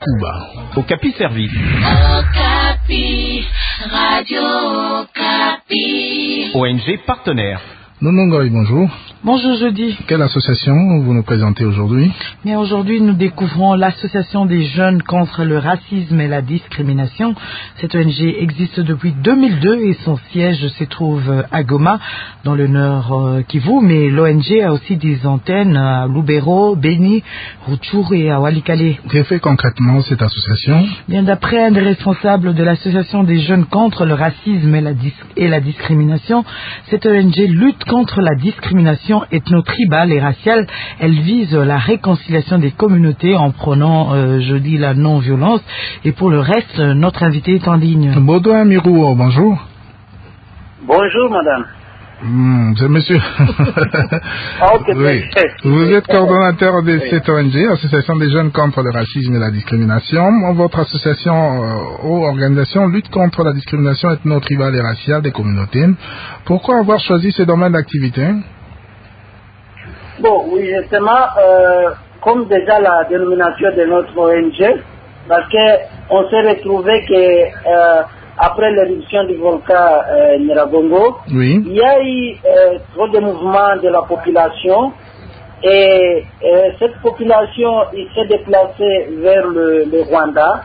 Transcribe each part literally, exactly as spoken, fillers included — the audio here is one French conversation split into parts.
Cuba, Okapi Service. Okapi, Radio Okapi. O N G partenaire. Nonongoy, bonjour. Bonjour Jeudi. Quelle association vous nous présentez aujourd'hui? Bien, aujourd'hui, nous découvrons l'association des jeunes contre le racisme et la discrimination. Cette O N G existe depuis deux mille deux et son siège se trouve à Goma, dans le nord euh, Kivu, mais l'O N G a aussi des antennes à Lubero, Beni, Rutshuru et à Walikale. Que fait concrètement cette association? Bien, d'après un des responsables de l'association des jeunes contre le racisme et la, dis- et la discrimination, cette O N G lutte contre la discrimination ethno-tribale et raciale. Elle vise la réconciliation des communautés en prônant, euh, je dis, la non-violence. Et pour le reste, notre invité est en ligne. Baudouin Mirouo, bonjour. Bonjour, madame. Mmh, c'est monsieur. Ah, ok, oui. Vous êtes coordonnateur de cette O N G, Association des jeunes contre le racisme et la discrimination. Votre association euh, ou organisation lutte contre la discrimination ethno-tribale et raciale des communautés. Pourquoi avoir choisi ce domaine d'activité? Bon, oui, justement, euh, comme déjà la dénomination de notre O N G, parce qu'on s'est retrouvé que euh, après l'éruption du volcan euh, Nyiragongo, oui. il y a eu euh, trop de mouvements de la population et euh, cette population il s'est déplacée vers le, le Rwanda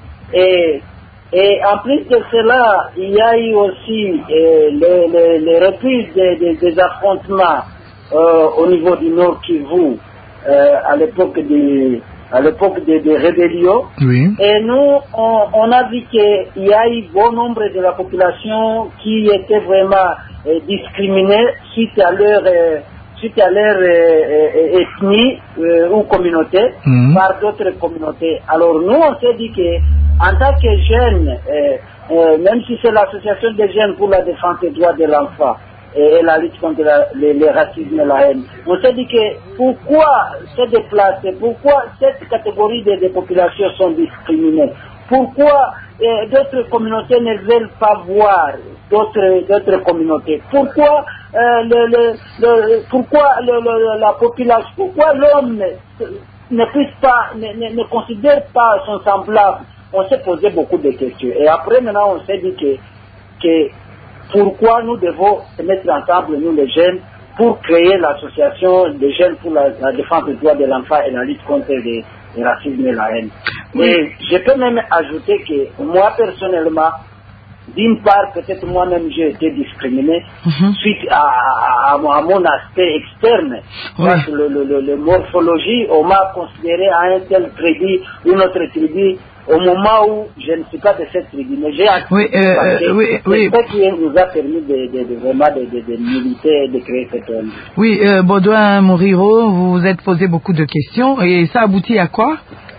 et, et en plus de cela, il y a eu aussi euh, les, les, les reprises des, des, des affrontements euh, au niveau du Nord Kivu euh, à l'époque des à l'époque des, des rébellions. Oui. Et nous, on, on a vu qu'il y a eu bon nombre de la population qui était vraiment euh, discriminée suite à leur, euh, suite à leur euh, euh, ethnie euh, ou communauté mmh. par d'autres communautés. Alors nous, on s'est dit que en tant que jeunes, euh, euh, même si c'est l'association des jeunes pour la défense des droits de l'enfant, et la lutte contre la, le, le racisme et la haine. On s'est dit que pourquoi se déplacer, pourquoi cette catégorie de, de populations sont discriminées, pourquoi euh, d'autres communautés ne veulent pas voir d'autres, d'autres communautés, pourquoi, euh, le, le, le, pourquoi le, le, la population, pourquoi l'homme ne, ne puisse pas, ne, ne, ne considère pas son semblable. On s'est posé beaucoup de questions. Et après maintenant on s'est dit que, que pourquoi nous devons se mettre ensemble, nous les jeunes, pour créer l'association des jeunes pour la, la défense des droits de l'enfant et la lutte contre le, le racisme et la haine. Oui. Et je peux même ajouter que moi personnellement, d'une part, peut-être moi-même j'ai été discriminé mm-hmm. suite à, à, à, à mon aspect externe. Oui. Parce que le, le, le, le morphologie, on m'a considéré à un tel tribu, une autre tribu, au moment où je ne suis pas de cette tribu, mais j'ai accepté oui, euh, oui, oui. ce qui nous a permis de, de, de vraiment de, de, de militer et de créer cette O N G. Oui, euh, Baudouin Mouriro, vous vous êtes posé beaucoup de questions et ça aboutit à quoi?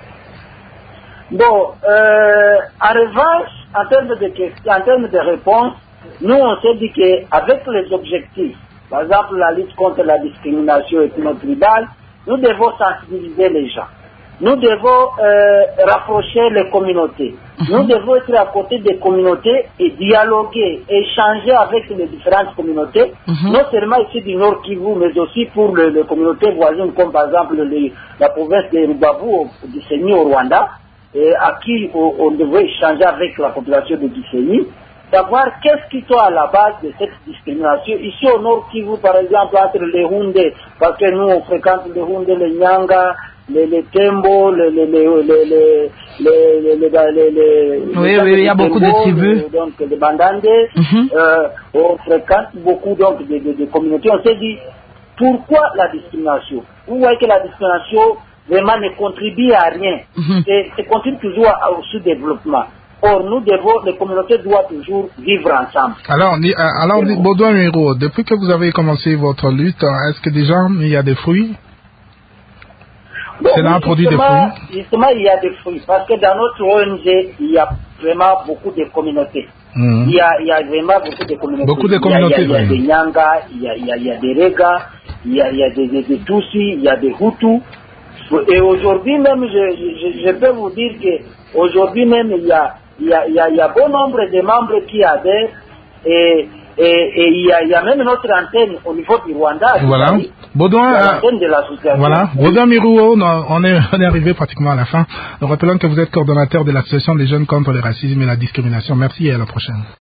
Bon, euh, en revanche, en termes de questions, en termes de réponses, nous on s'est dit qu'avec les objectifs, par exemple la lutte contre la discrimination ethno-tribale, nous devons sensibiliser les gens. Nous devons euh, rapprocher les communautés. Mm-hmm. Nous devons être à côté des communautés et dialoguer, échanger avec les différentes communautés, mm-hmm. non seulement ici du Nord Kivu, mais aussi pour le, les communautés voisines, comme par exemple le, la province de Rubavu, du Gisenyi au Rwanda, et à qui on, on devait échanger avec la population de Gisenyi, savoir qu'est-ce qui est à la base de cette discrimination. Ici au Nord Kivu, par exemple, entre les Hundé, parce que nous on fréquente les Hundé, les Nyanga, les, les Tembo, les, les, les, les, les, les, les, les, les oui, oui, il y a beaucoup de tribus. Les, donc les Bandandé, mm-hmm. euh, on fréquente beaucoup donc de, de, de communautés. On s'est dit, pourquoi la discrimination? Vous voyez que la discrimination vraiment ne contribue à rien. Mm-hmm. Et ça contribue toujours au sous-développement. Or, nous devons, les communautés doivent toujours vivre ensemble. Alors, alors Baudouin Mirouo, depuis que vous avez commencé votre lutte, est-ce que déjà il y a des fruits? Bon, Cela a produit des fruits? Justement, il y a des fruits. Parce que dans notre O N G, il y a vraiment beaucoup de communautés. Mmh. Il, y a, il y a vraiment beaucoup de communautés. Beaucoup de communautés. Il y a, il y a, il y a des Nyanga, il y a, il y a, il y a des Rega, il y a, il y a des, des, des Tutsi, il y a des Hutus. Et aujourd'hui même, je, je, je peux vous dire qu'aujourd'hui même, il y a, il y a, il y a, il y a bon nombre de membres qui adhèrent. Et, Et, et il, y a, il y a même notre antenne au niveau du Rwanda. Voilà. Baudouin, l'antenne de l'association. Voilà. Baudouin Mirouo, on est, on est arrivé pratiquement à la fin. Nous rappelons que vous êtes coordonnateur de l'association des jeunes contre le racisme et la discrimination. Merci et à la prochaine.